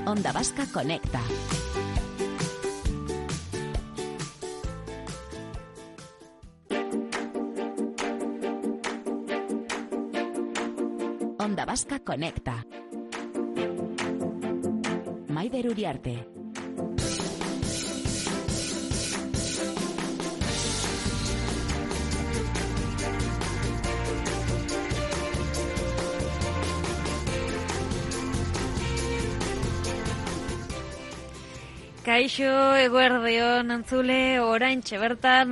Onda Vasca Conecta. Onda Vasca Conecta. Maider Uriarte. Kaixo, eguerdion, antzule, oraintxe bertan,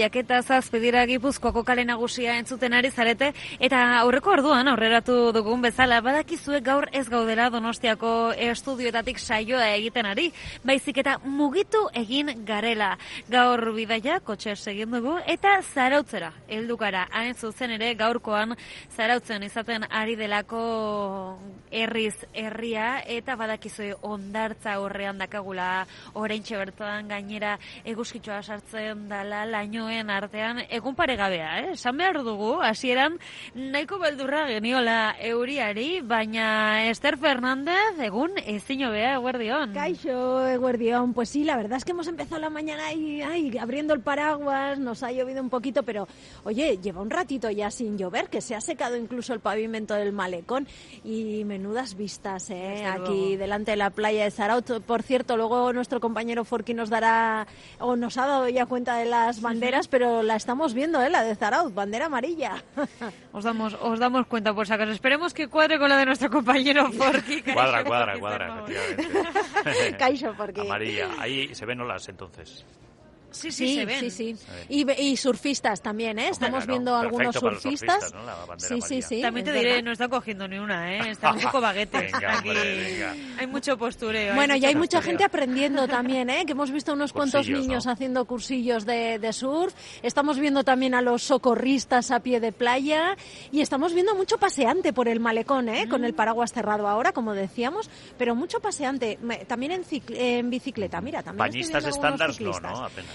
12:07 dira Gipuzkoako kale nagusia entzuten ari zarete, eta aurreko orduan aurreratu dugun bezala, badakizue gaur ez gaudela Donostiako estudioetatik saioa egiten ari, baizik eta mugitu egin garela. Gaur bidaia, kotxez egin dugu, eta Zarautzera, heldukara, hain zuzen ere gaurkoan Zarautzen izaten ari delako herriz herria, eta badakizue hondartza horrean dakagula oraintxe bertan gainera eguzkitxoa sartzen dala lainoen artean egun paregabea, esan behar dugu, hasieran nahiko beldurra geniola euriari, baina Ester Fernández egun ezin hobea, eguerdion. Kaixo, eguerdion, pues sí, la verdad es que hemos empezado la mañana ahí abriendo el paraguas, nos ha llovido un poquito, pero oye, lleva un ratito ya sin llover, que se ha secado incluso el pavimento del malecón y menudas vistas, aquí delante de la playa de Zarautz. Por cierto, luego nuestro compañero Forky nos dará, o nos ha dado ya cuenta de las banderas, pero la estamos viendo, la de Zarautz, bandera amarilla. Os damos cuenta, por si acaso. Esperemos que cuadre con la de nuestro compañero Forky. Cuadra, efectivamente. Kaixo, Forky. Amarilla. Ahí se ven olas, entonces. Sí, se ven. Sí. Y surfistas también, Estamos viendo algunos surfistas. ¿No? Sí. También te diré, no están cogiendo ni una, Están un poco baguetes. Venga, aquí venga. Hay mucho postureo. Bueno, ya hay mucha gente aprendiendo también, que hemos visto unos cuantos niños, ¿no?, haciendo cursillos de surf. Estamos viendo también a los socorristas a pie de playa y estamos viendo mucho paseante por el malecón, con el paraguas cerrado ahora, como decíamos, pero mucho paseante. También en bicicleta, mira, también. Bañistas estándar no, apenas.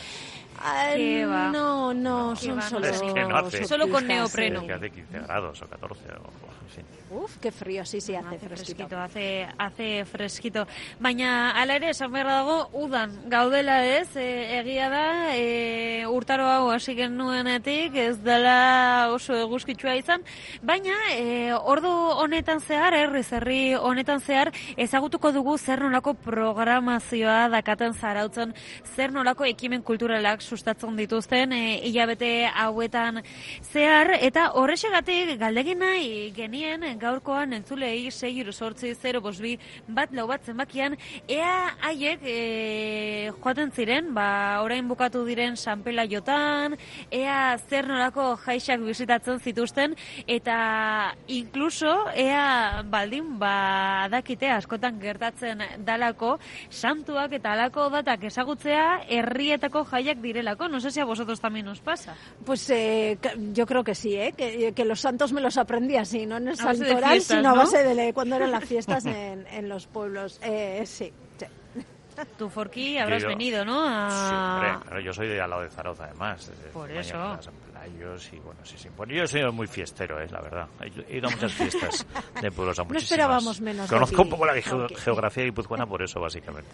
No, son solo... Es que no hace, solo con neopreno. Que hace 15 grados o 14 en fin. Uf, qué frío, sí, hace fresquito. Hace fresquito. Baina, ala ere, esan beharra dago, udan gaudela egia da, urtaro hau hasi genuenetik, ez dela oso eguzkitsua izan, baina, ordu honetan zehar, herri honetan zehar, ezagutuko dugu zer nolako programazioa dakaten Zarautzen, zer nolako ekimen kulturalak sustatzen dituzten, hilabete hauetan zehar, eta horrexegatik galdegin nahi genien, gaurkoan entzulei 6-8-0-2 bat lau bat zenbakian, ea haiek joaten ziren, orain bukatu diren San Pelaiotan, ea zer nolako jaixak bisitatzen zituzten, eta inkluso ea baldin adakite askotan gertatzen dalako santuak eta alako datak ezagutzea herrietako jaiak direlako. No sé si a vosotros también os pasa. Pues yo creo que sí, que los santos me los aprendí así, no en el santoral, fiestas, sino a ¿no? base de cuando eran las fiestas en los pueblos. Sí. Tú, Forky, habrás venido, ¿no? Sí, hombre, claro, yo soy de al lado de Zarautz, además. Por eso. Y bueno, sí. Bueno, yo soy muy fiestero, la verdad. He ido a muchas fiestas de pueblos, a muchísimas. No esperábamos menos. Conozco un poco la geografía guipuzcoana por eso, básicamente.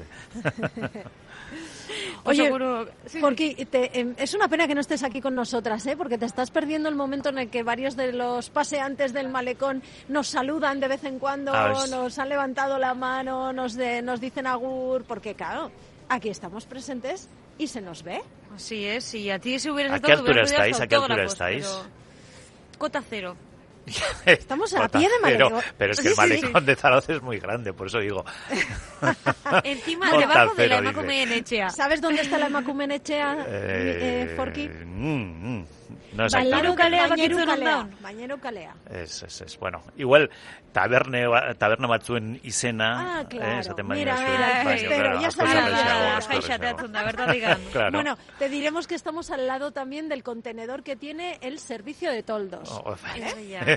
Oye, Forky, es una pena que no estés aquí con nosotras, porque te estás perdiendo el momento en el que varios de los paseantes del malecón nos saludan de vez en cuando, nos han levantado la mano, nos dicen agur, porque claro, aquí estamos presentes y se nos ve. Así es, y a ti si hubieras ¿A qué altura estáis? Cota cero. Estamos a pie de malecón. Pero es que el malecón de Zarautz es muy grande, por eso digo. Encima, debajo de la Emakumeen Etxea. ¿Sabes dónde está la Emakumeen Etxea, Forky? No exactamente. Bañero Kalea. Es bueno. Igual taberna batzuen izena, claro. Mira, ya sabes. Claro. Bueno, te diremos que estamos al lado también del contenedor que tiene el servicio de toldos.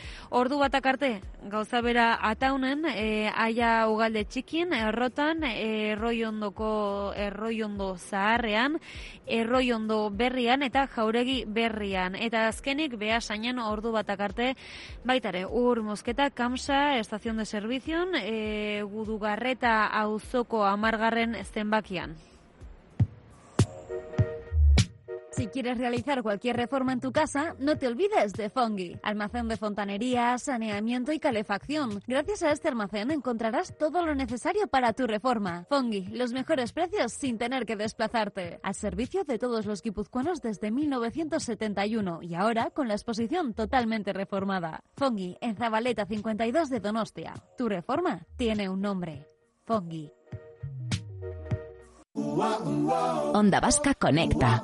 Ordu batak arte, gauza bera ataunen, aia ugalde txikin, errotan, erroiondo zaharrean, erroiondo berrian eta jauregi berrian. Eta azkenik, Beasainen ordu batak arte, baitare, Ur Mosqueta, Kamsa, Estación de Servizion, Gudugarreta auzoko 10. zenbakian. Si quieres realizar cualquier reforma en tu casa, no te olvides de Fongi. Almacén de fontanería, saneamiento y calefacción. Gracias a este almacén encontrarás todo lo necesario para tu reforma. Fongi, los mejores precios sin tener que desplazarte. Al servicio de todos los guipuzcoanos desde 1971 y ahora con la exposición totalmente reformada. Fongi, en Zabaleta 52 de Donostia. Tu reforma tiene un nombre. Fongi. Onda Vasca Conecta.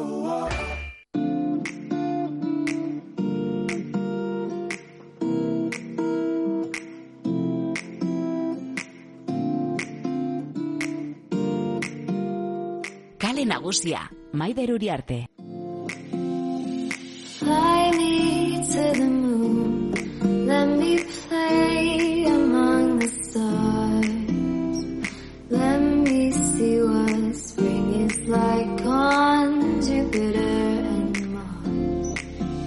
Kale Nagusia, Maider Uriarte. Fly me to the moon, let me play among the stars. Let me see what spring is like on Jupiter and Mars.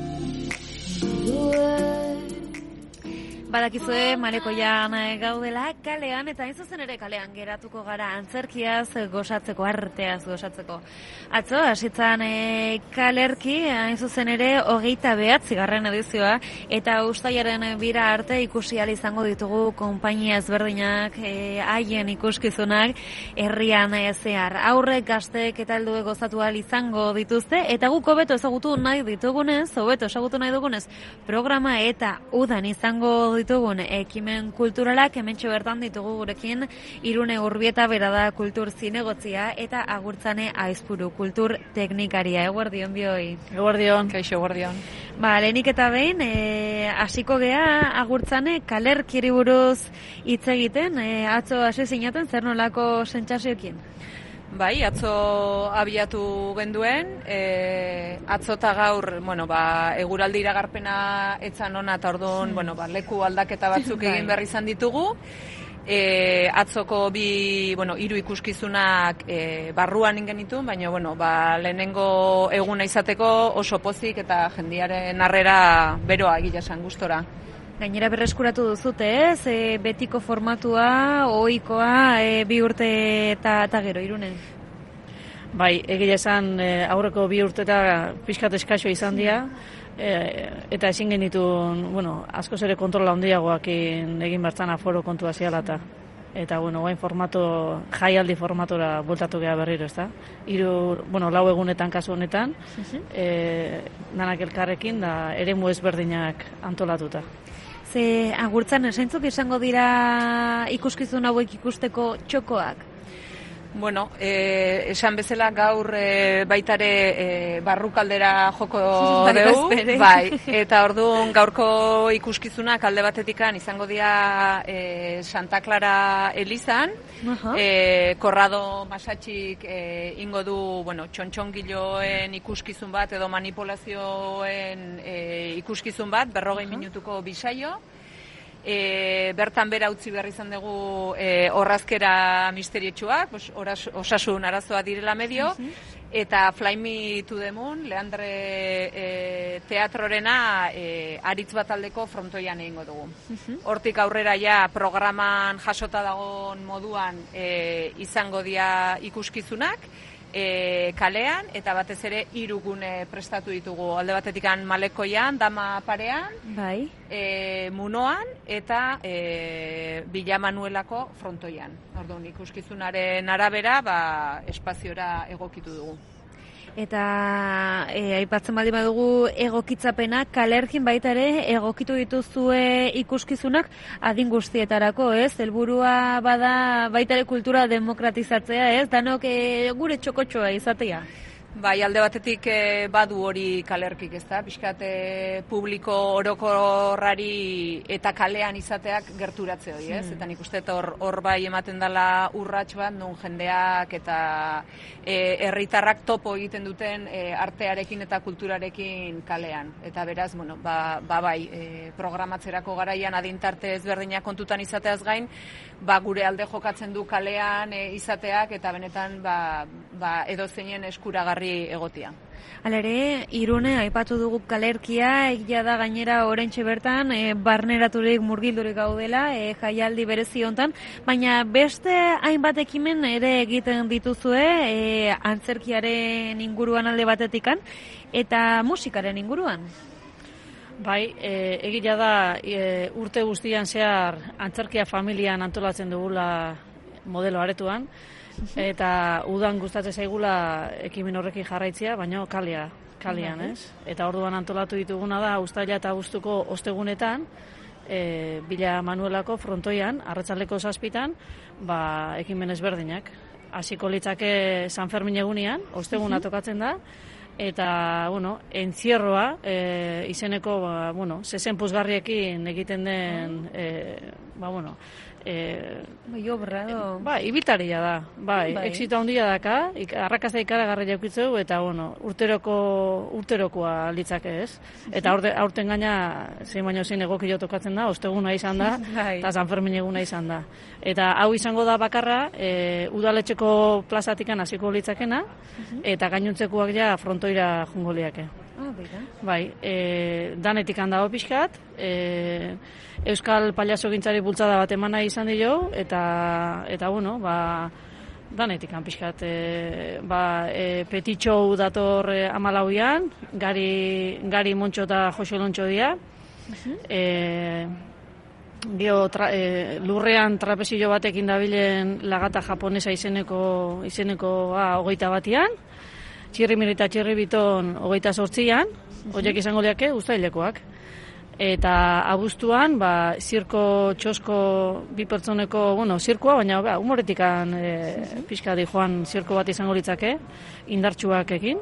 Badakizue, Marekoian gaudela kalean, eta hain zuzen ere kalean geratuko gara antzerkiaz gozatzeko, arteaz gozatzeko. Atzo, hasitzan kalerki, hain zuzen ere 29. edizioa, eta ustailaren bira arte ikusi ahal izango ditugu konpainia ezberdinak, haien ikuskizunak, herrian zehar. Aurrek, gaztek eta helduek gozatu ahal izango dituzte, eta guk hobeto ezagutu nahi ditugunez, programa eta udan izango ditugun ekimen kulturalak hementxe bertan ditugu gurekin. Irune Urbieta bera da kultur zinegotzia eta Agurtzane Aizpuru kultur teknikaria. Eguerdion bioi. Eguerdion. Kaixo, eguerdion. Lehenik eta behin, hasiko gea Agurtzane kalerkiri buruz hitz egiten, atzo hasi zinaten zer nolako sentsazioekin? Bai, atzo abiatu genduen, atzo eta gaur, eguraldi iragarpena etzan ona eta orduan, leku aldaketa batzuk egin behar izan ditugu. Atzoko hiru ikuskizunak barruan ingenitu, baina lehenengo eguna izateko oso pozik eta jendiaren harrera beroa egia esan gustora. Gainera berreskuratu duzute, ez? Betiko formatua, ohikoa, 2 urte eta gero, Irunen? Bai, egia esan aurreko 2 urteta pixkat eskaxo izan dira, eta ezin genitun, askoz ere kontrola handiagoak egin bertzan aforo kontua ziala eta guain jaialdi formatora bueltatu geha berriro, ezta? 4 egunetan kasu honetan, danak elkarrekin da eremu ezberdinak antolatuta. Ze Agurtzan esaintzuk izango dira ikuskizun hauek ikusteko txokoak? Esan bezala gaur baitare barrukaldera joko dugu, bai, eta orduan gaurko ikuskizunak alde batetikan izango dira Santa Clara Elizan, Korrado Masatxik ingo du, txontxongiloen ikuskizun bat edo manipulazioen ikuskizun bat, 40 minutuko bisaio. Bertan bera utzi behar izan dugu orrazkera misteriotsuak, osasun arazoa direla medio, eta Fly Me to the Moon, Leandre teatrorena aritz bat aldeko frontoian egingo dugu. Hortik aurrera ja programan jasota dagoen moduan izango dira ikuskizunak, kalean, eta batez ere 3 gune prestatu ditugu. Alde batetikan Malekoian, Dama parean, bai. Munoan, eta Villa Manuelako frontoian. Orduan, ikuskizunaren arabera, espaziora egokitu dugu. Eta aipatzen baldin badugu egokitzapena, kalerkin baita ere egokitu dituzue ikuskizunak adin guztietarako, ez? Helburua bada baita ere kultura demokratizatzea, ez? Danok gure txokotxoa izatea. Bai, alde batetik badu hori kalerkik, ez da? Pixkat publiko orokorrari eta kalean izateak gerturatze hori, ez? Eta nik uste hor bai ematen dela urrats bat, non jendeak eta herritarrak topo egiten duten artearekin eta kulturarekin kalean. Eta beraz, bueno, bai, programatzerako garaian adintarte ezberdinak kontutan izateaz gain, gure alde jokatzen du kalean izateak eta benetan edozeinen eskuragarri egotia. Halere, Irune aipatu dugu kalerkia, egia da gainera oraintxe bertan barneraturik murgildurik gaudela jaialdi berezi hontan, baina beste hainbat ekimen ere egiten dituzue antzerkiaren inguruan alde batetikan eta musikaren inguruan. Bai, egia da urte guztian zehar antzerkia familian antolatzen dugula modelo aretuan, eta udan gustatzen zaigula ekimen horrekin jarraitzea, baina kalean, ez? Eta orduan antolatu dituguna da uztaila eta abuztuko ostegunetan, Bila Manuelako frontoian, arratsaldeko 7:00, ekimen ezberdinak. Hasiko litzake San Fermin egunean, osteguna tokatzen da, eta, entzierroa izeneko, zezen puzgarriekin egiten den, ibiltaria da, exito handia daka, arrakasta ikaragarri jaukitzeu, eta, urterokoa litzake, ez? Eta aurten gaina, zein baino zein egokio tokatzen da, osteguna izan da, eta San Fermin eguna izan da. Eta hau izango da bakarra, udaletxeko plazatikan hasiko litzakena, eta gainontzekoak ja frontoira jungo liake. Bai, danetik handago pixkat, Euskal Pailazogintzari bultzada bat emana izan dio, eta danetik pixkat, Petitxou dator 14an, Gari Montxo eta Jose Lontxo dira, lurrean trapezio batekin dabilen lagata japonesa izenekoa 21an, Txirrimiri eta Txirribiton 28an, horiek izango liake uztailekoak. Eta abuztuan, zirko txosko bi pertsoneko, zirkoa, baina humoretikan pixka di joan zirko bat izango litzake, indartsuak ekin.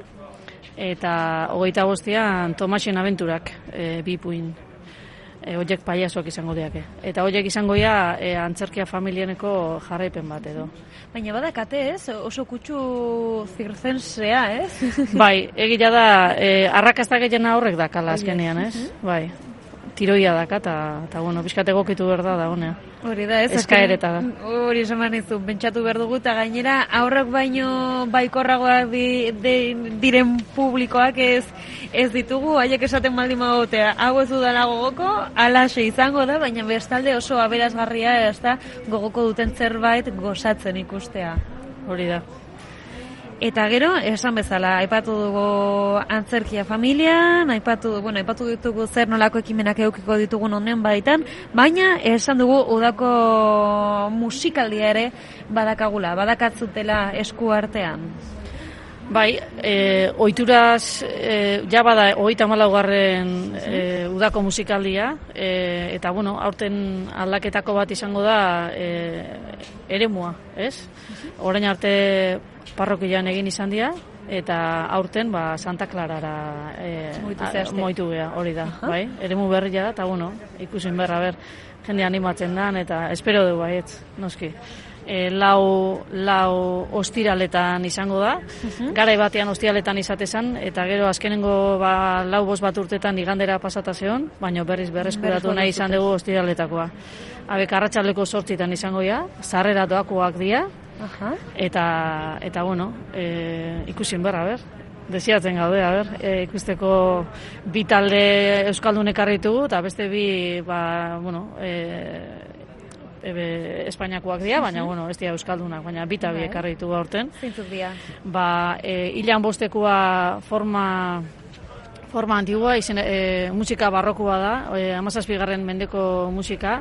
Eta 25an Tomasen abenturak bipuin. Horiek paiazoak izango diake. Eta horiek izango antzerkia familianeko jarraipen bat edo. Baina badakate, ez? Oso kutsu zirzensea, ez? Bai, egia da, arrakasta gehiena horrek dakala azkenean, ez? Bai, tiroia daka, eta pixkat egokitu behar da honea. Hori da, ez? Eskaereta da. Hori esan nizu, pentsatu behar dugu, eta gainera, aurrak baino baikorragoak diren publikoak ez ditugu, haiek esaten baldin bagotea, hau ez dudala gogoko, alaxe izango da, baina bestalde oso aberasgarria ez da gogoko duten zerbait gozatzen ikustea. Hori da. Eta gero, esan bezala, aipatu dugu antzerkia familian, aipatu ditugu zer nolako ekimenak eukiko ditugun honen baitan, baina esan dugu udako musikaldia ere badakatzutela esku artean. Bai, ohituraz, ja bada 34. Udako musikaldia, eta aurten aldaketako bat izango da eremua, ez? Orain arte parrokian egin izan dira, eta aurten Santa Clarara moitu geha, hori da, bai? Eremu berria da, eta ikusin berra, jende animatzen dan, eta espero dugu baietz, noski. Lau ostiraletan izango da, garai batean ostiraletan izatezan, eta gero azkenengo 4-5 urtetan igandera pasatazeon, baina berreskuratu nahi izan dugu ostiraletakoa. Abek arratsaldeko 8 izango da, sarrera doakoak dira, eta ikusin berra, desiatzen gaude, ikusteko bi talde euskaldunek arritugu, eta beste bi, Espainiakoak dira, baina, ez dira euskaldunak, baina bita bi ekarri ditugu aurten. Zintzuk dira. Hilean bostekoa forma antigua, musika barrokoa da, 17. mendeko musika.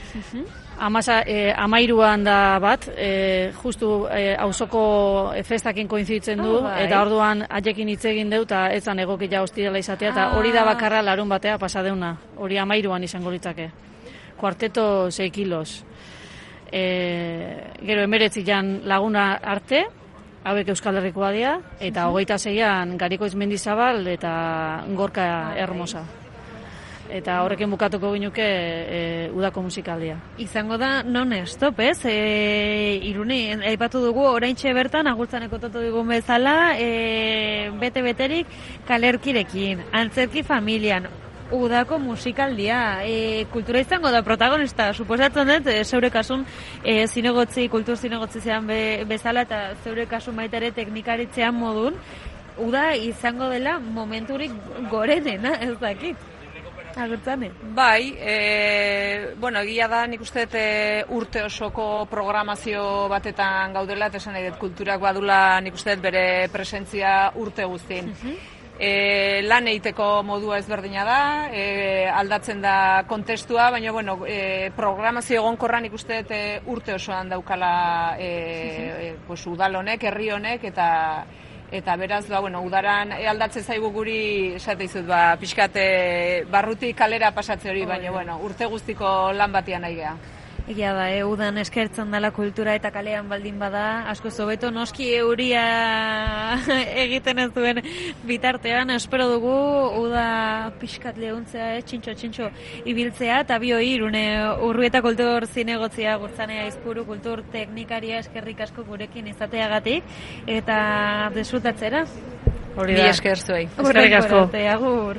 13an da bat, justu auzoko festakin koinziditzen du, eta orduan haiekin hitz egin deu, eta ez zan egokia ostirala izatea, eta hori da bakarra larun batea pasadeuna, hori 13an izango litzake. Kuarteto 6 kilos. Gero 19 laguna arte, hauek Euskal Herrikoa dira, eta 26an Garikoitz Mendizabal eta Gorka Hermosa. Eta horrekin bukatuko ginuke udako musikaldia. Izango da non-stop, ez? Irune, aipatu dugu, oraintxe bertan, agurtzaneko totu digun bezala, bete-beterik kalerkirekin, antzerki familian, udako musikaldia, kultura izango da protagonista, suposatzen dut, zeure kasun kultur zinegotzi zean bezala, eta zeure kasun baita ere teknikaritzean modun, uda izango dela momenturik gorenena, ez dakit. Agurtzane. Bai, egia da, nik uste urte osoko programazio batetan gaudela, eta esan nahi dut kulturak badula nik uste bere presentzia urte guztin. Lan egiteko modua ezberdina da, aldatzen da kontestua, baina programazio egonkorra nik uste urte osoan daukala udal honek, herri honek, eta beraz, udaran aldatzen zaigu guri, esate izut, pixkat barrutik kalera pasatze hori, baina urte guztiko lan batian nahi geha. Egia da, udan eskertzen dela kultura eta kalean baldin bada, asko zobeto noski euria egiten ez duen bitartean, espero dugu uda pixkat lehuntzea, txintxo ibiltzea, eta bioi Irune Urrueta kultur zinegotzia Gurtzanea Izpuru kultur teknikaria eskerrik asko gurekin izateagatik, eta desfrutatzera. Hori da. Bi esker zuei. Eskerrik asko. Agur.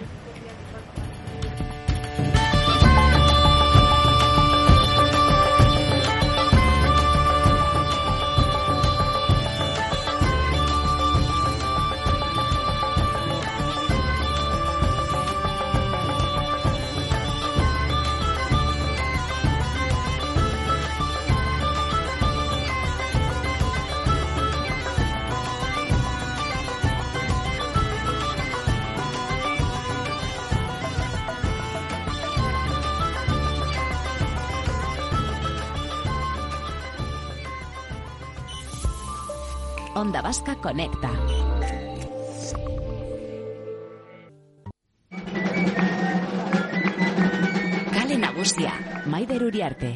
Onda Vasca Conecta. Kale Nagusia, Maider Uriarte.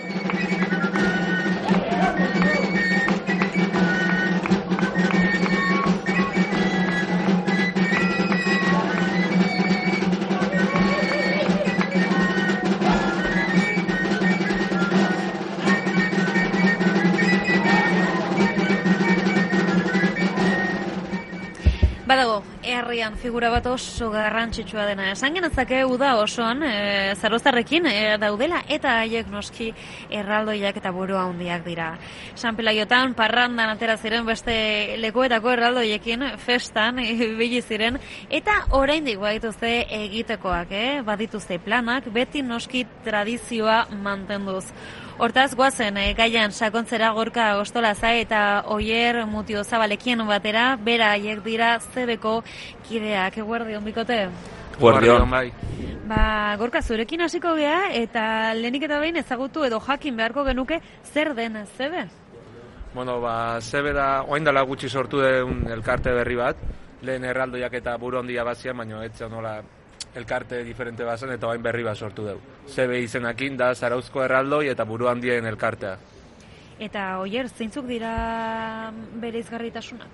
Badago, herrian figura bat oso garrantzitsua dena. Esan genezake uda osoan zarozarrekin daudela eta haiek noski erraldoiak eta buru handiak dira. San Pelaiotan parrandan atera ziren beste lekuetako erraldoiekin festan ibili ziren eta oraindik badituzte egitekoak, badituzte planak, beti noski tradizioa mantenduz. Hortaz, guazen, gaian sakontzera Gorka Ostolaza eta Oier Mutiozabalekin batera, bera haiek dira zebeko kideak. Eguerdion, bikote? Eguerdion, bai. Gorka, zurekin hasiko gea eta lehenik eta behin ezagutu edo jakin beharko genuke zer den zebe? Zebe da, oain dela gutxi sortu den elkarte berri bat, lehen erraldoiak eta buru handia bazian, baina etzen nola elkarte diferente bazen eta oain berri bat sortu dugu. Zebe izenakin da Zarauzko erraldoi eta buru handien elkartea. Eta Oier, zeintzuk dira bere izgarritasunak?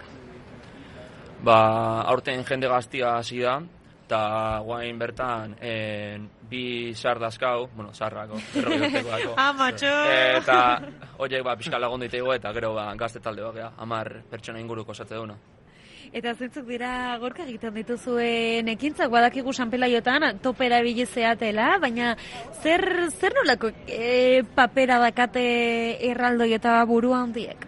Aurten jende gaztia hasi da, eta guain bertan bi sar dazkau, sarrako, erroiortekoako. Matxo! Eta horiek pixka lagundu itego eta gero gazte talde bakea, 10 pertsona inguruko osatze duna. Eta zintzuk dira Gorka egiten dituzuen ekintzak, badakigu San Pelaiotan topera bilizeatela, baina zer nolako papera dakate erraldoi eta buru handiek?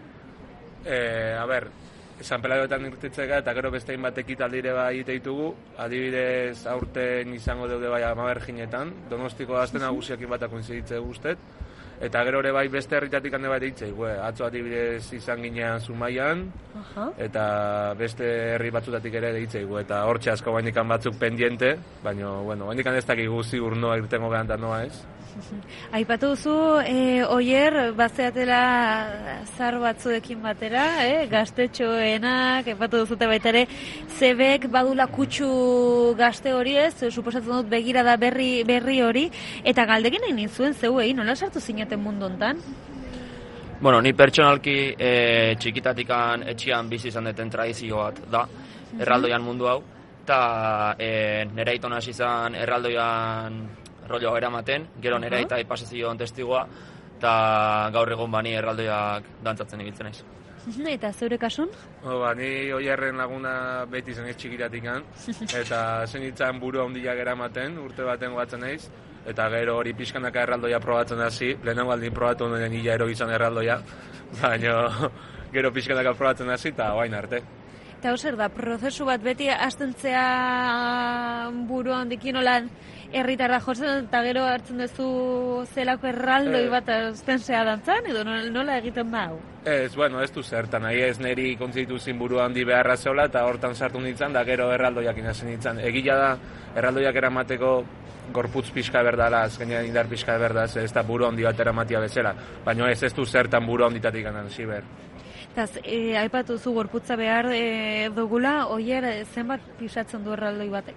San Pelaiotan irtitzeka eta gero bestein bat ekitaldire egite ditugu, adibidez aurten izango daude bai Amaberginetan, Donostiko gazte nagusiakin batak koinziditze guztet, eta gero ere bai beste herritatik hande bat eitzei, atzo adibidez izan ginean Zumaian, eta beste herri batzutatik ere eitzei, eta hortxe asko bainikan batzuk pendiente, baina, bainikan ez dakigu ziur noa irtengo gehan da noa ez. Aipatu duzu, Oier, bazeatela zar batzuekin batera, gaztetxoenak, aipatu duzute baita ere, zebek badula kutsu gazte hori ez, suposatzen dut begirada berri hori, eta galdegin nahi nizuen zeuei, nola sartu zineten mundu hontan? Bueno, ni pertsonalki txikitatikan etxian bizi izan deten tradizio bat da, erraldoian mundu hau, eta nire aiton hasi izan erraldoian rolloa eramaten, gero nire aitai pasazion testigua, eta gaur egon bani erraldoiak dantzatzen ibiltzen naiz. Eta zeure kasun? Ni Oierren laguna beti zen ez txikitatikan, eta zen itzan buru handiak eramaten, urte baten goatzen naiz, eta gero hori pixkanaka erraldoia probatzen hasi, lehenengo aldin probatu honen hila ero izan erraldoia, baina gero pixkanaka probatzen hasi, eta oain arte. Eta zer da, prozesu bat beti astentzea buru handikin olan herritarra jotzen, eta gero hartzen duzu zelako erraldoi bat aztenzea dantzan, edo nola egiten da hau? Ez du zertan, nahi ez niri kontzitu zin buru handi beharra zeola, eta hortan sartu nintzen, da gero erraldoiak inazen nintzen. Egila da, erraldoiak eramateko gorputz pixka berdala, azkenean indar pixka berdaz, ez da buru handi bat eramatia bezala, baina ez du zertan buru handitatik ganan, ziber. Eta aipatu zu gorputza behar dugula, Oier zenbat pisatzen du erraldoi batek?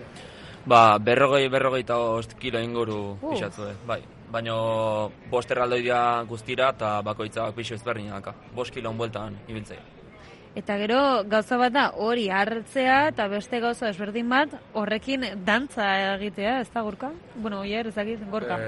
40-45 kilo inguru pisatzu, bai. Baina 5 erraldoi dira guztira eta bakoitzak pisu ezberdinak, 5 kilon bueltan ibiltzea. Eta gero gauza bat da hori hartzea eta beste gauza ezberdin bat horrekin dantza egitea, ez da Gorka? Bueno, Oier, ezagit, Gorka.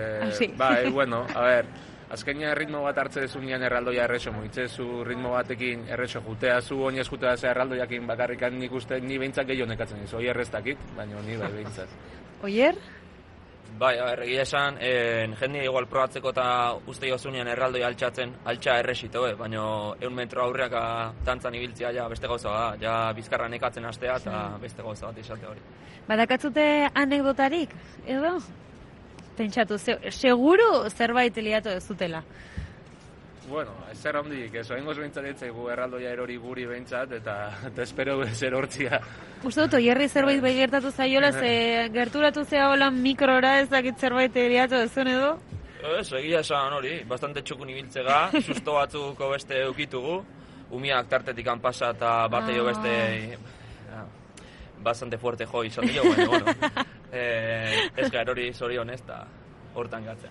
Azkenean ritmo bat hartze dezunean erraldoia errexo moitzezu, ritmo batekin errexo jutea, zu oinez jutea ze erraldoiakin bakarrikan nik uste ni behintzat gehiago nekatzen ez, Oier ez dakit, baina ni bai behintzat. Oier? Bai, egia esan, jende igual probatzeko eta uste jozunean erraldoia altxa errexito, baina 100 metro aurreaka dantzan ibiltzea ja beste gauza da, ja bizkarra nekatzen hastea eta beste gauza bat izate hori. Badakatzute anekdotarik, edo? Pentsatu, seguru zerbait liatu ez dutela. Bueno, ez zer hondik, ez oengoz behintzat etzaigu erraldoia erori guri behintzat, eta espero zer hortzia. Uste dut, Oierri zerbait bai gertatu zaiola, ze gerturatu zea hola mikrora ez dakit zerbait liatu ez zuen edo? Ez, egia esan hori, bastante txukun ibiltzega, susto batzuko beste eukitugu, umiak tartetikan pasa eta bate jo beste... Bastante fuerte jo izan dio, baina, bueno, ez gara hori zorion ez da hortan gatzen.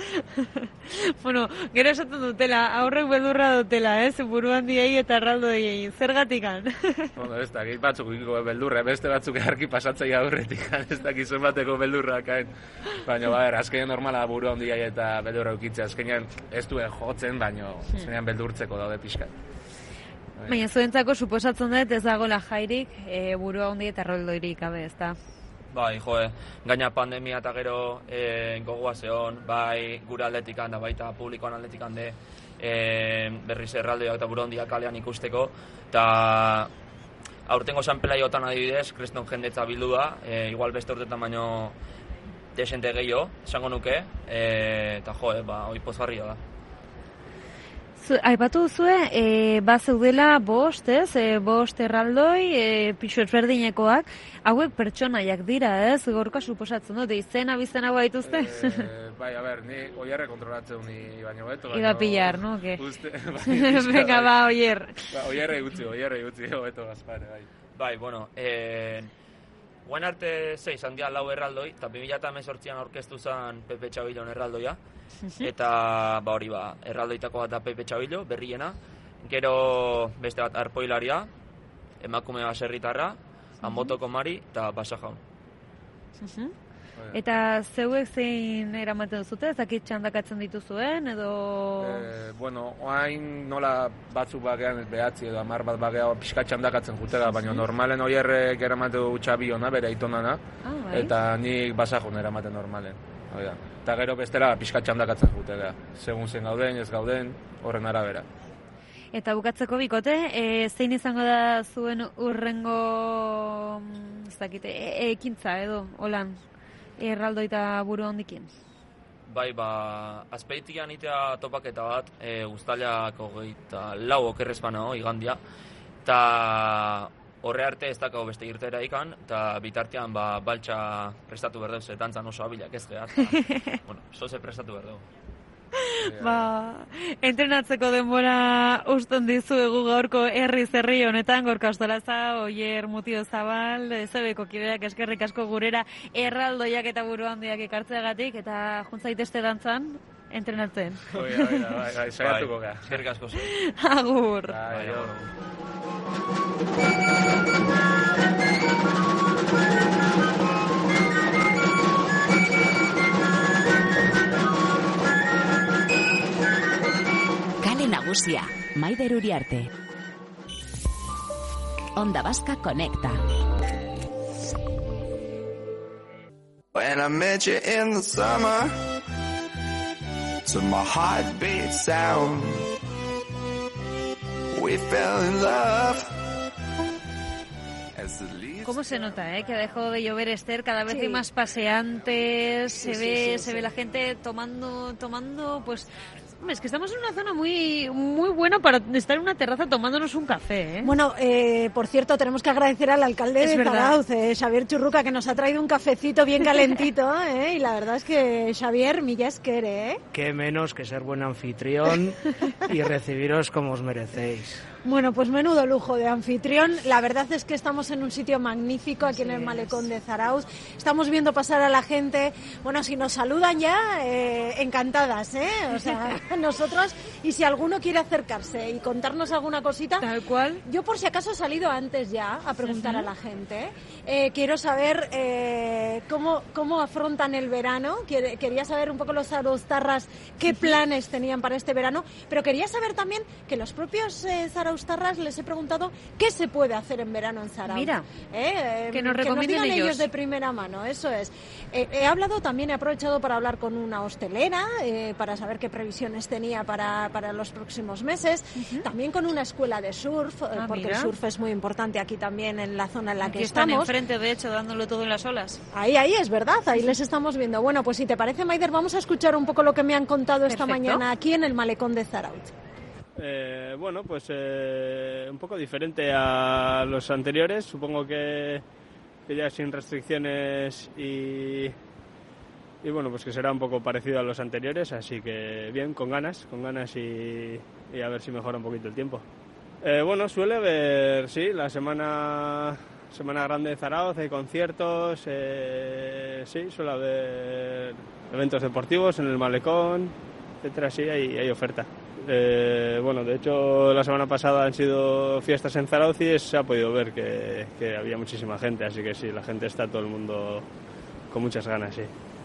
Bueno, gero esaten dutela, aurrek beldurra dutela, buruan diei eta erraldo diei, zergatikan? Bueno, ez dakit, batzuk ikiko beldurra, beste batzuk egarki pasatzaia aurretikan, ez dakit zuen bateko beldurra kain. Baina, azkenean normala buruan diei eta beldurra eukitzea, azkenean ez duen jotzen, baina azkenean beldurtzeko daude pixkat. Baina zuentzako suposatzen dut ez dagoela jairik burua handi eta erraldoirik gabe, ez da? Bai, gaina pandemia eta gero gogoa zehon, bai gure atletikan da baita publikoan atletikan de berriz erraldoiak eta buru handiak kalean ikusteko, eta aurtengo San Pelaiotan adibidez, kreston jendetza bildu da, igual beste urtetan baino desente gehiago, esango nuke, eta hoi pozgarria da. Aipatu duzue, zeudela bost erraldoi, pixu ezberdinekoak, hauek pertsonaiak dira, Gorka suposatzen dut, izena bizena hau dituzte? Bai, ni Oierre kontrolatzen ni baino beto. Iba pillar, no? Venga, Oier. Oierre gutzi, beto gazpare, bai. Bai, bueno, guen arte 6 handia 4 erraldoi, eta 2018an aurkeztu zen Pepe Txabilon erraldoia, eta hori erraldoitako bat da Pepe Txabilo, berriena, gero beste bat arpoilaria, emakume baserritarra, Anbotoko Mari eta Basa Jaun. Eta zeuek zein eramaten duzute, ez dakit txandakatzen dituzuen, edo... oain nola batzuk bagean behatzi edo 10 bat bagea pixka txandakatzen jutega, baina normalen Oierrek eramaten du Txabiona, bere aitonana, eta nik Basa Jaun eramaten normalen. Eta gero bestela pixka txandakatzen jutega, segun zen gauden, ez gauden, horren arabera. Eta bukatzeko bikote, zein izango da zuen urrengo, ez dakite, ekintza edo, holan, erraldoi eta buru handikin? Bai, azpeitian itea topaketa bat, guztailak 24 okerrezpana igandia, eta horre arte ez dakau beste irtera ikan, eta bitartean baltsa prestatu berdeu, ze dantzan oso abilak ez gehat, zoze prestatu berdeu. Entrenatzeko denbora usten dizuegu gaurko herri honetan, Gorka Ostolaza, Oier Mutio Zabal, zebeko kideak eskerrik asko gurera erraldoiak eta buru handiak ekartzeagatik, eta juntzaitezte dantzan, entrenatzen. Bai, saiatuko gara. Eskerrik asko. Agur. Bai, Kale Nagusia, Maider Uriarte. Onda Vasca Conecta. When I met you in the summer, to my heartbeat sound, we fell in love. ¿Cómo se nota, que ha dejado de llover, Esther? Cada vez hay más paseantes, se ve la gente tomando, pues... Es que estamos en una zona muy buena para estar en una terraza tomándonos un café, ¿eh? Bueno, por cierto, tenemos que agradecer al alcalde de Zarauz, Xavier Churruca, que nos ha traído un cafecito bien calentito, y la verdad es que, Xavier, millas quiere, ¿eh? Qué menos que ser buen anfitrión y recibiros como os merecéis. Bueno, pues menudo lujo de anfitrión. La verdad es que estamos en un sitio magnífico aquí en el malecón de Zarauz. Estamos viendo pasar a la gente. Bueno, si nos saludan ya, encantadas, O sea, nosotros. Y si alguno quiere acercarse y contarnos alguna cosita. Tal cual. Yo por si acaso he salido antes ya a preguntar a la gente. Quiero saber cómo afrontan el verano. Quería saber un poco los zarauztarras qué planes tenían para este verano. Pero quería saber también que los propios zarauztarras les he preguntado qué se puede hacer en verano en Zarauz. Mira, que nos recomienden digan ellos de primera mano, eso es. He aprovechado para hablar con una hostelera, para saber qué previsiones tenía para los próximos meses, también con una escuela de surf, porque el surf es muy importante aquí también en la zona en la que están estamos. Enfrente, de hecho, dándolo todo en las olas. Ahí es verdad, ahí les estamos viendo. Bueno, pues si te parece, Maider, vamos a escuchar un poco lo que me han contado esta mañana aquí en el malecón de Zarauz. Bueno, pues un poco diferente a los anteriores, supongo que ya sin restricciones y bueno, pues que será un poco parecido a los anteriores, así que bien, con ganas y a ver si mejora un poquito el tiempo. Bueno, suele haber, sí, la semana grande de Zarauz, hay conciertos, sí, suele haber eventos deportivos en el malecón, etcétera, sí, hay oferta. Bueno, de hecho la semana pasada han sido fiestas en Zarauz y se ha podido ver que había muchísima gente, así que sí, la gente está todo el mundo con muchas ganas, sí.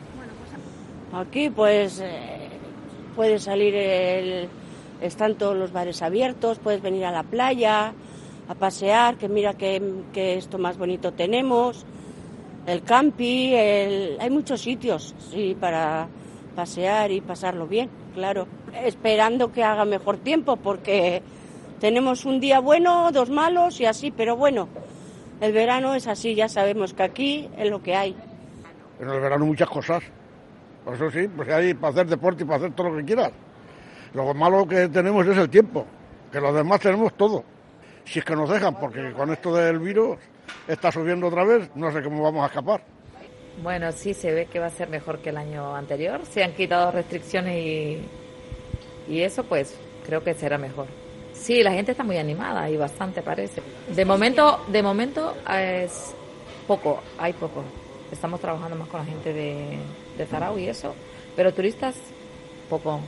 Aquí pues puedes salir, están todos los bares abiertos, puedes venir a la playa a pasear, que mira que esto más bonito tenemos, el campi, hay muchos sitios, sí, para pasear y pasarlo bien, claro. Esperando que haga mejor tiempo, porque tenemos un día bueno, 2 malos y así, pero bueno, el verano es así, ya sabemos que aquí es lo que hay. En el verano muchas cosas, por eso sí, pues hay para hacer deporte y para hacer todo lo que quieras. Lo malo que tenemos es el tiempo, que los demás tenemos todo, si es que nos dejan, porque con esto del virus está subiendo otra vez, no sé cómo vamos a escapar. Bueno, sí, se ve que va a ser mejor que el año anterior, se han quitado restricciones y eso pues creo que será mejor. Sí, la gente está muy animada y bastante parece. De momento es poco, hay poco. Estamos trabajando más con la gente de Zarauz y eso, pero turistas poco.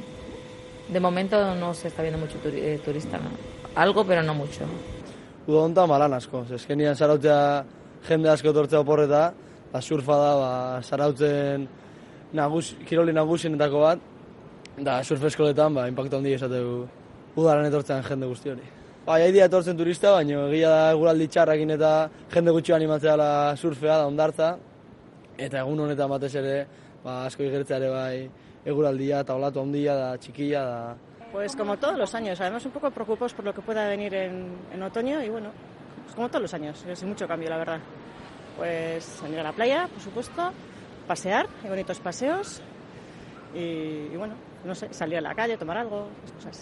De momento no se está viendo mucho turista, ¿no? Algo, pero no mucho. Uda hontan lan asko, eskenean Zarautzea jende asko etortzea oporreta, surfa da Zarautzen kiroli nagusienetako bat, da surf eskoletan inpaktu handia esategu udaran etortzen jende guzti hori. Hai dia etortzen turista, baina egia da eguraldi txarrakin eta jende gutxi animatzea la surfea da hondartza, eta egun honetan batez ere asko igertzea ere bai eguraldia eta olatu handia da txikia da. Pues como todos los años, además un poco preocupados por lo que pueda venir en otoño y bueno, pues como todos los años, sin mucho cambio la verdad. Pues salir a la playa, por supuesto, pasear, hay bonitos paseos y bueno, no sé, salir a la calle, tomar algo, esas cosas.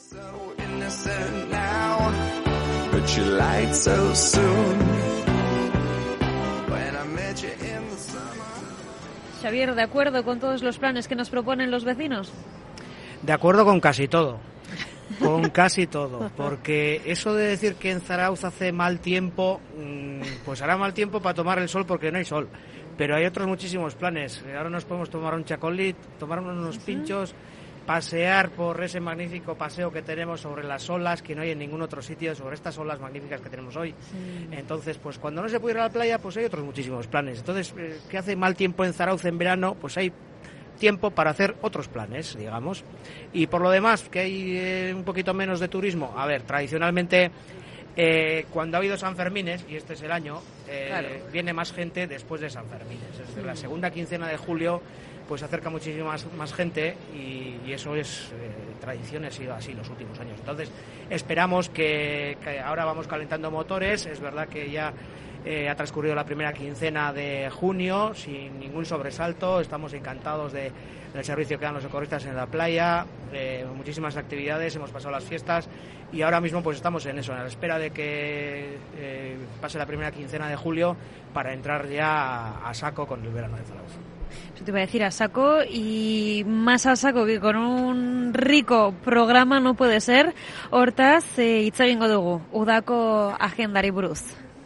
Xavier, ¿de acuerdo con todos los planes que nos proponen los vecinos? De acuerdo con casi todo. Con casi todo, porque eso de decir que en Zarauz hace mal tiempo, pues hará mal tiempo para tomar el sol porque no hay sol. pero hay otros muchísimos planes. Ahora nos podemos tomar un chacolí, tomar unos pinchos, pasear por ese magnífico paseo que tenemos sobre las olas, que no hay en ningún otro sitio, sobre estas olas magníficas que tenemos hoy. Entonces, pues cuando no se puede ir a la playa, pues hay otros muchísimos planes. Entonces, que hace mal tiempo en Zarautz en verano, pues hay tiempo para hacer otros planes, digamos. Y por lo demás, que hay un poquito menos de turismo. A ver, tradicionalmente, cuando ha habido Sanfermines, y este es el año, viene más gente después de Sanfermines. Es decir, la segunda quincena de julio pues se acerca muchísima más gente y eso es tradición, ha sido así los últimos años. Entonces, esperamos que ahora vamos calentando motores. Es verdad que ya ha transcurrido la primera quincena de junio sin ningún sobresalto. Estamos encantados del servicio que dan los socorristas en la playa, muchísimas actividades, hemos pasado las fiestas y ahora mismo pues estamos en eso, en la espera de que pase la primera quincena de julio para entrar ya a saco con el verano de Zarautz. Yo te iba a decir a saco, y más a saco que con un rico programa no puede ser. Hortaz, hitz egingo dugu udako agendari buruz.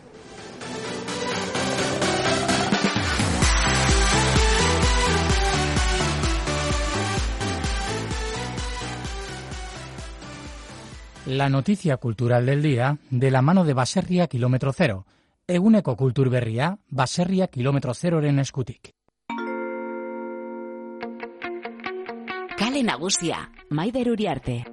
La noticia cultural del día de la mano de Baserria Kilómetro Cero. Eguneko kultur berria Baserria Kilómetro Zeroren eskutik. Kale Nagusia, Maider Uriarte.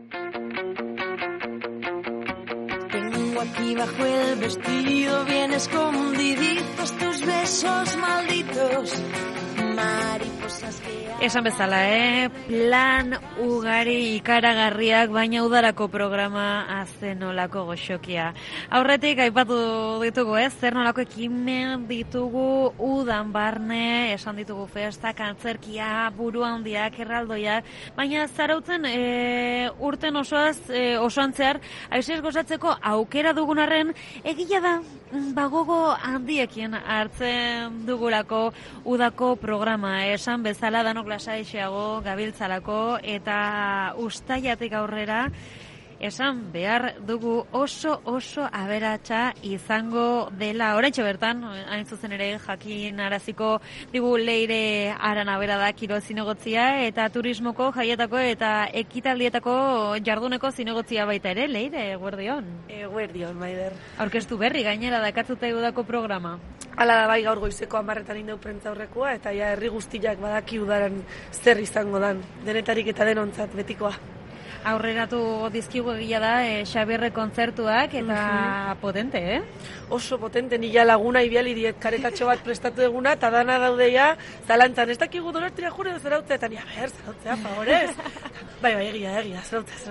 Tengo aquí bajo el vestido bien escondiditos tus besos malditos. Mariposas que... Esan bezala, plan ugari ikaragarriak, baina udarako programa azen nolako goxokia. Aurretik aipatu ditugu, zer nolako ekimen ditugu udan barne, esan ditugu festak, antzerkia, buru handiak, erraldoiak, baina Zarautzen urten osoan zehar, aiziz gozatzeko aukera dugunarren, egia da, bagogo handiekin hartzen dugulako udako programa, esan bezala danok lasaixeago gabiltzalako eta ustailatik aurrera esan behar dugu oso aberatsa izango dela. Oraintxe bertan, hain zuzen ere jakinaraziko digu Leire Aranabera da kirol zinegotzia eta turismoko jaietako eta ekitaldietako jarduneko zinegotzia baita ere. Leire, eguerdion. Eguerdion, Maider. Aurkeztu berri gainera dakatzute udako programa. Hala da, bai, gaur goizeko 10:00 indeu prentza aurrekoa eta ja herri guztiak badaki udaran zer izango dan, denetarik eta denontzat betikoa. Aurreratu dizkigu egia da Xabierre kontzertuak eta potente, Oso potente, nila laguna ibiali diet karetatxo bat prestatu eguna eta dana daudeia zalantzan, ez dakigu Donostia jure edo Zarautzea, eta nia, Zarautzea, favorez. Bai, egia, Zarautzea.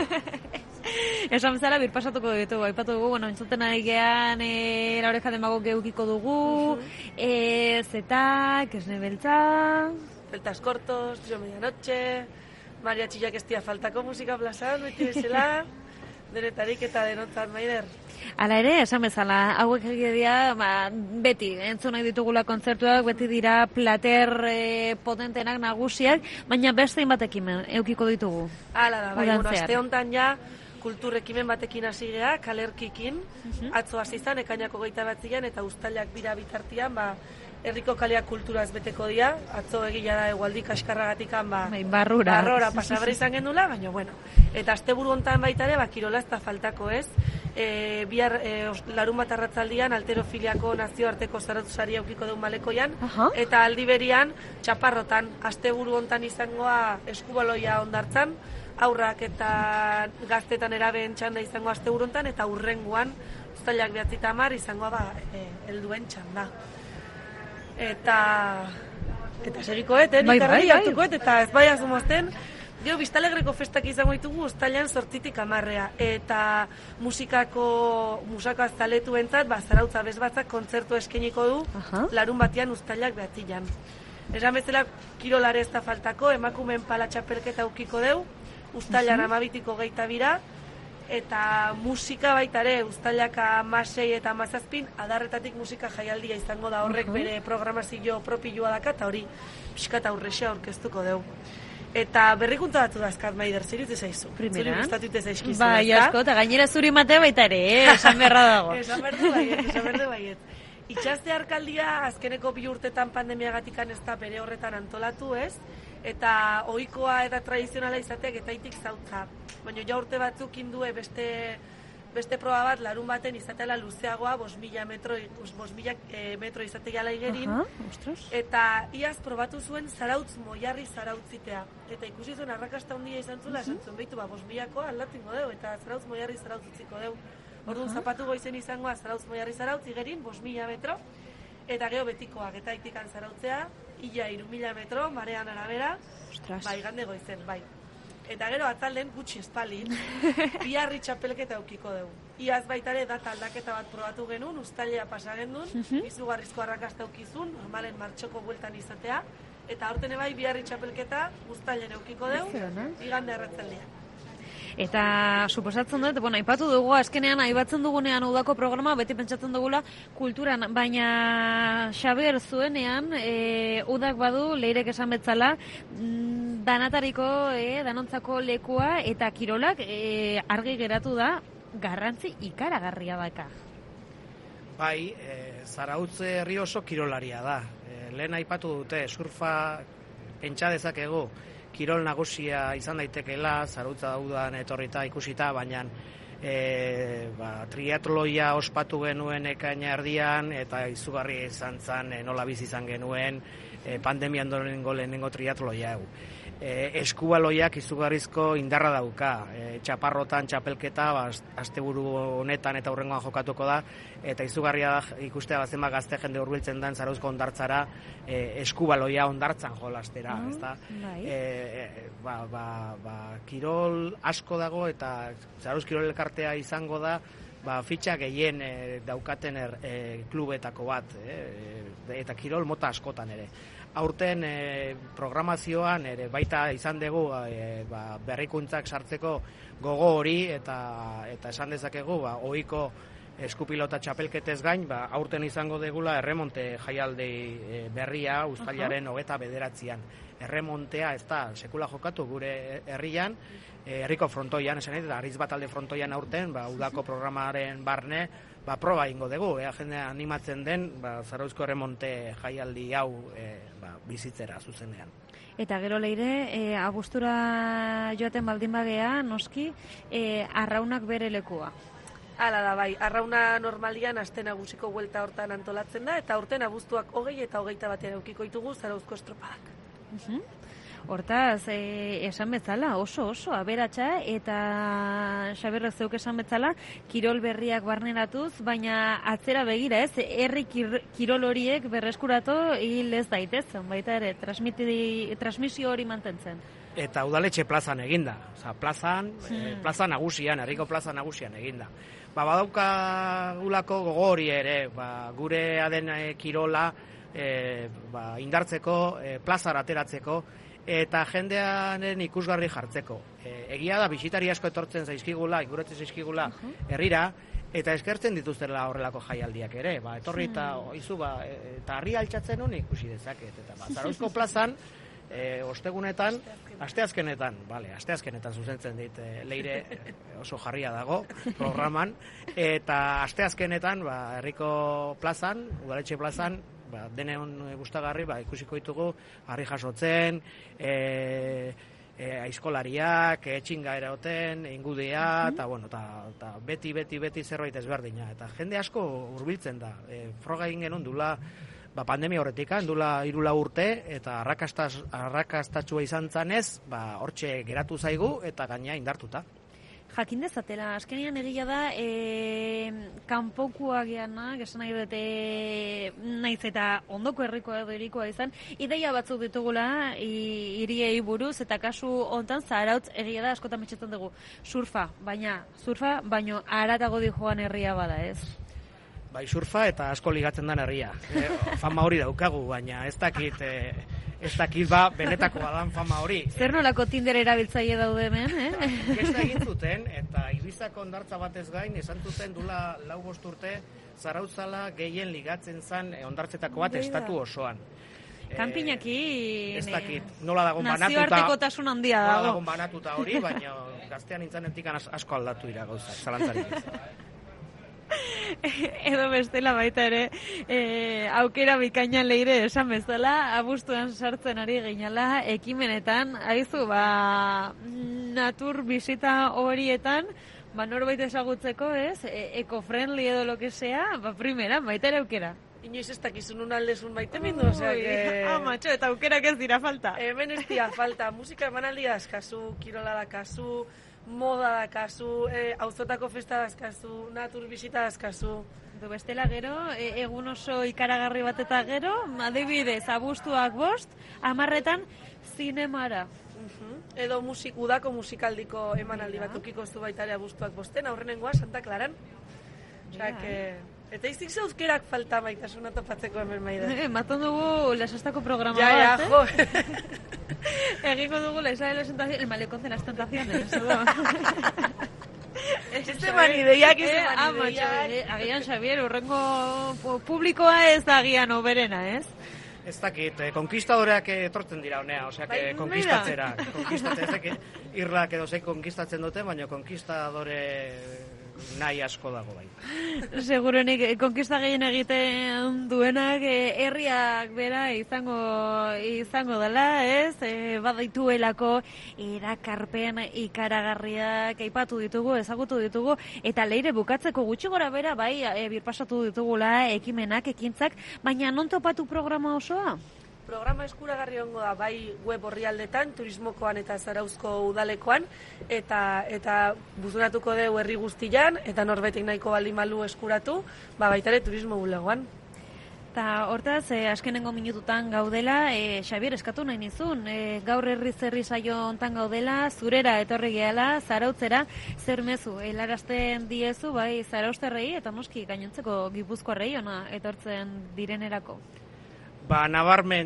Esan bezala birpasatuko ditugu, aipatu dugu, entzuten ari gean La Oreja de Mago geukiko dugu, Zetak, Esne Beltza... Celtas Cortos, Trio Medianoche... Mariatxillak ez dia faltako musika plazan, beti bezala, denetarik eta denontzat, Maider. Hala ere, esan bezala, hauek egitea, beti, entzun nahi ditugula kontzertuak, beti dira plater potentenak nagusiak, baina beste batekin eukiko ditugu. Hala da, bai, aste honetan ja, kultur ekimen batekin hasi gea, kalerkikin, atzo hasi izan, ekainako 29 eta uztailak bira bitartian, herriko kaleak kulturaz beteko dira, atzo egia da egualdi kaskarragatikan barrora pasabra izan gendula, baina bueno. Eta asteburu hontan baita ere, kirola ez da faltako ez. Bihar larunbat arratzaldian alterofiliako nazioarteko Zarautz saria aukiko deun Malekoian, eta aldi berian Txaparrotan asteburu hontan izangoa eskubaloia ondartzan, aurrak eta gaztetan erabeen txanda izango asteburu hontan, eta urrengoan uztailak 9 izangoa helduen txanda. Eta segikoet, nik argi hartukoet, eta ez bai azumozten, gero Biztalegreko festak izango ditugu uztailan 8-tik 10, eta musako azaletu entzat, Zarautza bezbatzak kontzertu eskeniko du, larun batean uztailak 9. Esan bezala, kirolare ez da faltako, emakumeen pala txapelketa aukiko deu, uztailan 12-tiko 22, eta musika baita ere, uztailak 16 eta 17, adarretatik musika jaialdia izango da, horrek bere programazio propioa daka, eta hori pixkat aurrexea aurkeztuko deu. Eta berrikuntza batu dazkat, Maider, zer iruditzen zaizu? Primera. Zuri gustatute zaizkizu, bai, asko, eta gainera zuri matea baita ere, esan beharra dago. Esan berdu baiet. Itxaste arkaldia azkeneko 2 urtetan pandemiagatikan ez da bere horretan antolatu, ez? Eta ohikoa eta tradizionala izateak etaitik zautza. Baina ja urte batzuk indue beste proba bat larun baten izatela luzeagoa 5.000 metro izateala igerin. Eta iaz probatu zuen zarautz moiarri zarautzitea. Eta ikusi zuen arrakasta handia izan zula, esan zuen behitu 5.000koa aldatingo deu, eta zarautz moiarri zarautziko deu. Orduan zapatu goizen izangoa zarautz moiarri zarautz igerin 5.000 metro, eta geho betikoak eta itikan zarautzea, ia 3.000 metro, marean arabera, bai, igande goizen, bai. Eta gero atzalden gutxi espalin, biharri txapelketa eukiko dugu. Iaz baitare data aldaketa bat probatu genuen, uztailea pasa gendun, izugarrizko arrakasta eukizun, normalen martxoko bueltan izatea, eta aurten bai biharri txapelketa uztailen eukiko dugu, igande erratzaldia. Eta suposatzen dut, aipatu dugu, azkenean aipatzen dugunean udako programa, beti pentsatzen dugula kulturan, baina Xabier zuenean, udak badu, leirek esan betzala, danatariko, danontzako lekua eta kirolak argi geratu da, garrantzi ikaragarria daka. Bai, Zarautze herri oso kirolaria da. Lehen aipatu dute, surfa pentsa dezakegu, kirol nagusia izan daitekeela, Zarautza daudan etorrita ikusita, baina triatloia ospatu genuen ekaina erdian, eta izugarri izan zen nola bizi izan genuen pandemian lehenengo triatloia. Eskubaloiak izugarrizko indarra dauka, txaparrotan txapelketa, asteburu honetan eta hurrengoan jokatuko da, eta izugarria da ikustea zenbat gazte jende hurbiltzen den Zarauzko hondartzara, eskubaloia hondartzan jolastera, ezta? Kirol asko dago eta Zarauz kirol elkartea izango da, fitxa gehien daukaten klubetako bat, eta kirol mota askotan ere. Aurten programazioan ere baita izan dugu berrikuntzak sartzeko gogo hori eta esan dezakegu ohiko eskupilota txapelketez gain aurten izango degula erremonte jaialdi berria uztailaren 29an. Erremontea ez da sekula jokatu gure herrian, herriko frontoian, esan eta Ariz Batalde frontoian aurten udako programaren barne proba ingo dugu, jende animatzen den Zarauzko erremonte jaialdi hau bizitzera zuzenean. Eta gero leire, abuztura joaten baldin bagea, noski, arraunak bere lekua. Hala da, bai, arrauna normalian aste nagusiko buelta hortan antolatzen da, eta aurten abuztuak 20 eta 21 eukiko ditugu Zarauzko estropadak. Hortaz, esan bezala, oso aberatsa, eta Xabierrek zeuk esan bezala, kirol berriak barneratuz, baina atzera begira ez, herri kirol horiek berreskuratu hil ez daitezen, baita ere, transmisio hori mantentzen. Eta udaletxe plazan eginda, plaza nagusian, herriko plaza nagusian eginda. Badaukagulako gogo hori ere, gure aden kirola indartzeko, plazara ateratzeko, eta jendearen ikusgarri jartzeko. Egia da, bisitari asko etortzen zaizkigula, ikuretzen zaizkigula herrira, eta eskertzen dituztela horrelako jaialdiak ere. Etorri eta izu, eta harri altxatzen honi ikusi dezaket. Eta Zarauzko plazan, ostegunetan, asteazkenetan zuzentzen dit, leire oso jarria dago programan, eta asteazkenetan, herriko plazan, udaletxe plazan, deneon gustagarri ikusiko ditugu harri jasotzen, aizkolariak, etxinga eraoten, ingudea, eta beti zerbait ezberdina. Eta jende asko hurbiltzen da. Froga egin genuen dula pandemia horretik, dula 3 urte, eta arrakastatxua izan zanez, hortxe geratu zaigu, eta gaina indartuta. Jakin dezatela, azkenean egia da, kanpokoa geanak, esan nahi dute, naiz eta ondoko herrikoa edo hirikoa izan, ideia batzuk ditugula, hiriei buruz, eta kasu hontan Zarautz egia da, askotan metxetzen dugu, surfa, baino haratago di joan herria bada, ez? Bai, surfa eta asko ligatzen den herria. Fama hori daukagu, baina ez dakit benetako badan fama hori. Zer nolako Tinder erabiltzaile daude hemen, Gesta egin zuten, eta Ibizako hondartza batez gain, esan zuten dula 4-5 urte, Zarautzala gehien ligatzen zen hondartzetako bat estatu osoan. Kanpinaki ez dakit, nola dago banatuta. Nazioartekotasun handia dago. Nola dago banatuta hori, baina gaztean nintzenetik asko aldatu dira gauza, zalantzarik ez. Edo bestela baita ere, aukera bikaina leire esan bezala, abuztuan sartzen ari ginala, ekimenetan, haizu, natur bizita horietan, norbait ezagutzeko, ez, eco-friendly edo lo que sea, primera, baita ere aukera. Inoiz ez dakizun unaldezun baite mindu, osea, macho, eta aukerak ez dira falta. Hemen ez dira falta, musika emanaldia askazu, kirola dakazu, moda dakazu, auzotako festa dakazu, natur bizita dakazu. Bestela gero, egun oso ikaragarri bat eta gero, adibidez, abuztuak 5, 10 zinemara. Edo udako musikaldiko emanaldi bat ukiko zu baita ere abuztuak 5, aurrenengoa Santa Claran. Eta iztik zauzkerak falta maitasuna topatzeko hemen maida. Maton dugu lesostako programa bat. Ja, jo. Egingo dugu lesa de las tentaciones, el malecón de las tentaciones. Este manideiak, agian, Xavier, urrengo publikoa ez da agian oberena, ez? Ez dakit, konkistadoreak etortzen dira honea, osea, konkistatzera. Irlak edo zein konkistatzen dute, baina konkistadore nahi asko dago bai. Segurenik, konkista gehien egiten duenak herriak bera izango dela, ez? Badaituelako erakarpen ikaragarriak aipatu ditugu, ezagutu ditugu, eta leire bukatzeko gutxi gora bera, bai, birpasatu ditugula ekimenak, ekintzak, baina non topatu programa osoa? Programa eskuragarri ongo da, bai web orrialdetan, turismokoan eta Zarauzko udalekoan, eta buzunatuko dugu herri guztian, eta norbetek nahiko baldin balu eskuratu, baitare turismo bulegoan. Eta hortaz, askenengo minututan gaudela, Xabier, eskatu nahi nizun, gaur herri saio hontan gaudela, zurera etorri gehala, Zarautzera, zer mezu, helarazten diezu, bai zarauzterrei, eta noski gainontzeko gipuzkoarrei ona etortzen direnerako. Nabarmen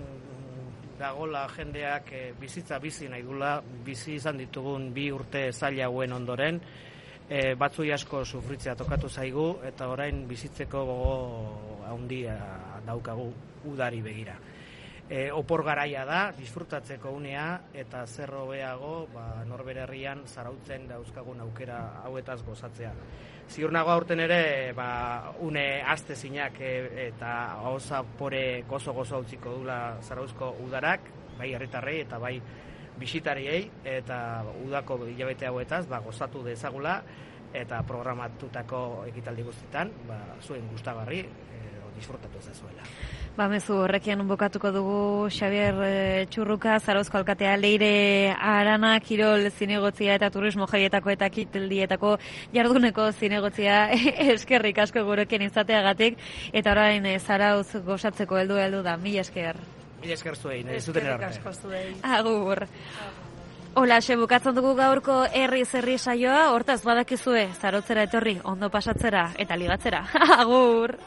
dagola jendeak bizitza bizi nahi dula, bizi izan ditugun 2 urte zaila hauen ondoren, batzui asko sufritzea tokatu zaigu, eta orain bizitzeko gogo handia daukagu udari begira. Opor garaia da, disfrutatzeko unea, eta zer hobeago norbere herrian Zarautzen dauzkagun aukera hauetaz gozatzea. Ziur nago aurten ere, une astezinak eta zapore gozo utziko dula Zarauzko udarak, bai herritarrei eta bai bisitariei, eta udako hilabete hauetaz gozatu dezagula, eta programatutako ekitaldi guztietan, zuen gustagarri, disfrutatu ezazuela. Mezu horrekian bukatuko dugu Xabier Txurruka, Zarauzko alkatea, Leire Arana, Kirol zinegotzia eta turismo jaietako eta kitaldietako jarduneko zinegotzia, eskerrik asko gurekin izateagatik, eta orain Zarauz gozatzeko heldu da, mila esker. Mila esker zuei, nahi zuten erarte. Eskerrik asko zuei. Agur. Hola, bukatzen dugu gaurko herri saioa, hortaz badakizue, Zarautzera etorri, ondo pasatzera eta ligatzera. Agur.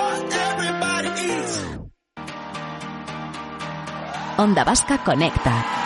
Onda Vasca Conecta.